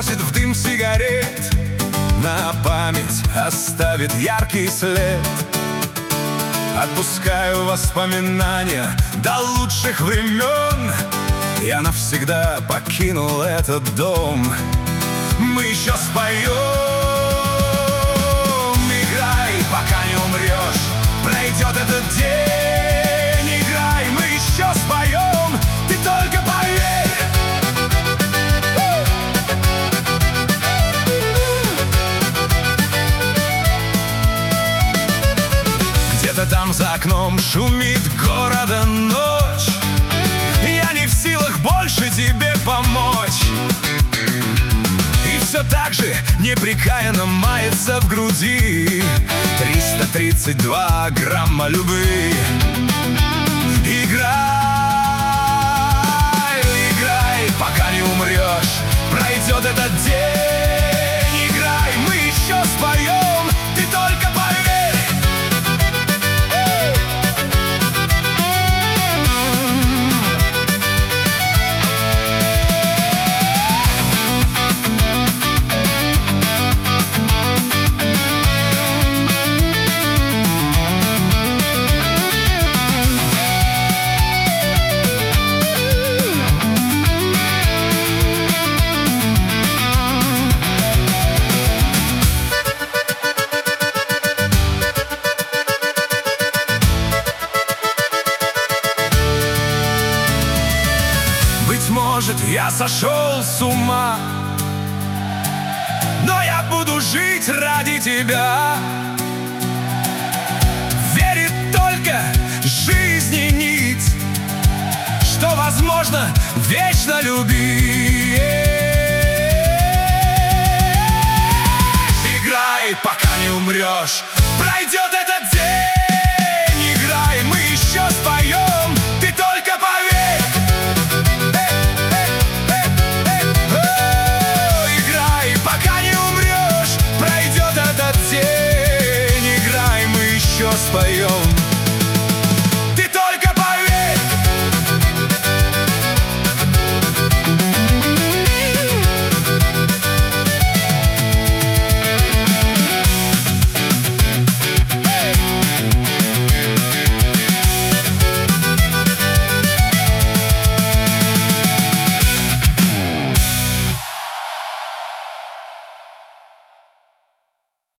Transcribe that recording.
бросит в дым сигарет, на память оставит яркий след. Отпускаю воспоминания до лучших времен. Я навсегда покинул этот дом. Мы еще споем. Играй, пока не умрешь. Пройдет этот день. Играй, мы еще споем. Ты только поверь. Где-то там за окном шумит города ночь. Я не в силах больше тебе помочь. И все так же непрекаянно мается в груди 332 грамма любви. Играй, играй, пока не умрешь. Пройдет этот день. Играй, мы еще споем. Ты только поверь. Может, я сошел с ума, но я буду жить ради тебя. Верит только жизни нить, что возможно вечно любить. Играй, пока не умрешь. Пройдет этот день. Играй, мы еще споем. Ты только поверь. Споем.